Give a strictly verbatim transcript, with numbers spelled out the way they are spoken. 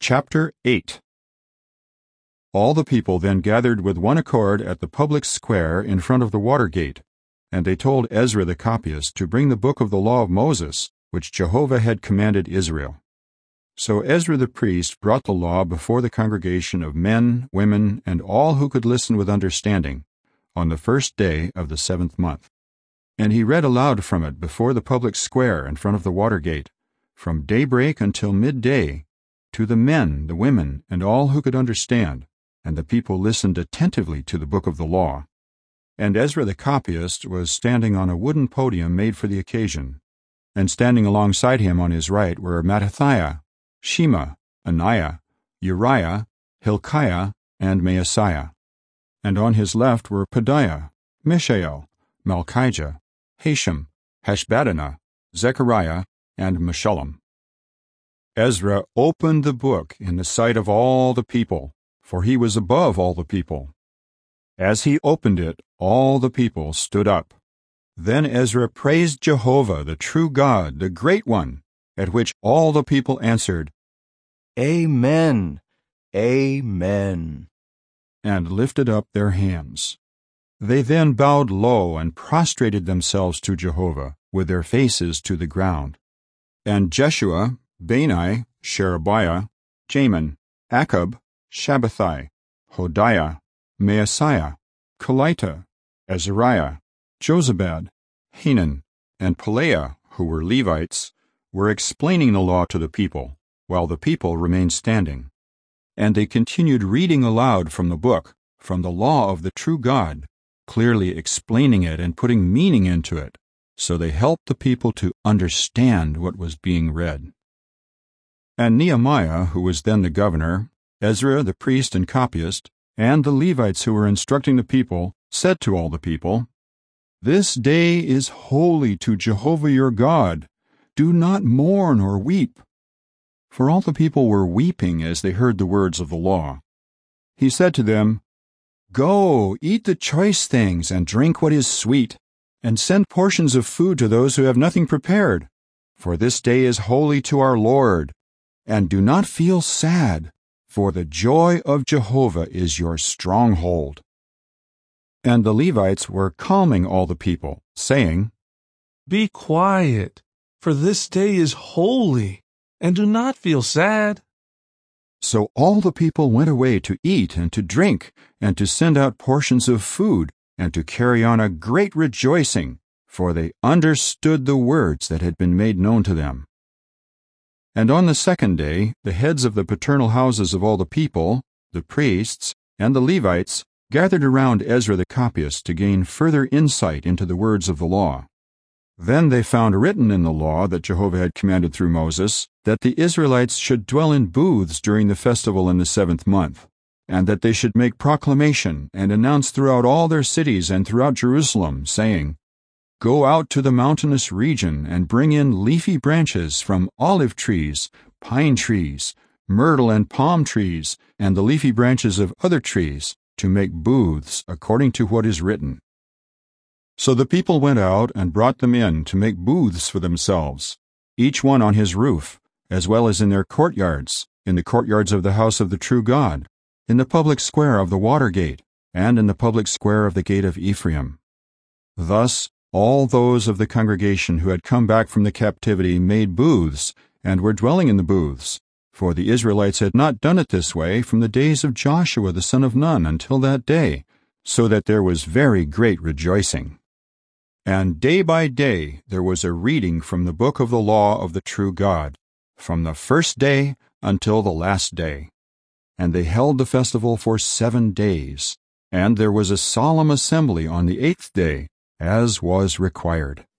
Chapter eight. All the people then gathered with one accord at the public square in front of the water gate, and they told Ezra the copyist to bring the book of the law of Moses, which Jehovah had commanded Israel. So Ezra the priest brought the law before the congregation of men, women, and all who could listen with understanding, on the first day of the seventh month. And he read aloud from it before the public square in front of the water gate, from daybreak until midday, to the men, the women, and all who could understand, and the people listened attentively to the book of the law. And Ezra the copyist was standing on a wooden podium made for the occasion, and standing alongside him on his right were Mattithiah, Shema, Anaiah, Uriah, Hilkiah, and Maaseiah. And on his left were Pedaiah, Mishael, Malchijah, Hashem, Hashbaddanah, Zechariah, and Meshullam. Ezra opened the book in the sight of all the people, for he was above all the people. As he opened it, all the people stood up. Then Ezra praised Jehovah, the true God, the Great One, at which all the people answered, Amen, Amen, and lifted up their hands. They then bowed low and prostrated themselves to Jehovah, with their faces to the ground. And Jeshua, Bani, Sherebiah, Jamin, Akkub, Shabbathai, Hodiah, Maaseiah, Kelita, Azariah, Jozabad, Hanan, and Pelaiah, who were Levites, were explaining the law to the people, while the people remained standing. And they continued reading aloud from the book, from the law of the true God, clearly explaining it and putting meaning into it, so they helped the people to understand what was being read. And Nehemiah, who was then the governor, Ezra the priest and copyist, and the Levites who were instructing the people, said to all the people, This day is holy to Jehovah your God. Do not mourn or weep. For all the people were weeping as they heard the words of the law. He said to them, Go, eat the choice things and drink what is sweet, and send portions of food to those who have nothing prepared, for this day is holy to our Lord. And do not feel sad, for the joy of Jehovah is your stronghold. And the Levites were calming all the people, saying, Be quiet, for this day is holy, and do not feel sad. So all the people went away to eat and to drink, and to send out portions of food, and to carry on a great rejoicing, for they understood the words that had been made known to them. And on the second day, the heads of the paternal houses of all the people, the priests, and the Levites, gathered around Ezra the copyist to gain further insight into the words of the law. Then they found written in the law that Jehovah had commanded through Moses that the Israelites should dwell in booths during the festival in the seventh month, and that they should make proclamation and announce throughout all their cities and throughout Jerusalem, saying, Go out to the mountainous region and bring in leafy branches from olive trees, pine trees, myrtle and palm trees, and the leafy branches of other trees, to make booths according to what is written. So the people went out and brought them in to make booths for themselves, each one on his roof, as well as in their courtyards, in the courtyards of the house of the true God, in the public square of the water gate, and in the public square of the gate of Ephraim. Thus all those of the congregation who had come back from the captivity made booths, and were dwelling in the booths, for the Israelites had not done it this way from the days of Joshua the son of Nun until that day, so that there was very great rejoicing. And day by day there was a reading from the book of the law of the true God, from the first day until the last day. And they held the festival for seven days, and there was a solemn assembly on the eighth day, as was required.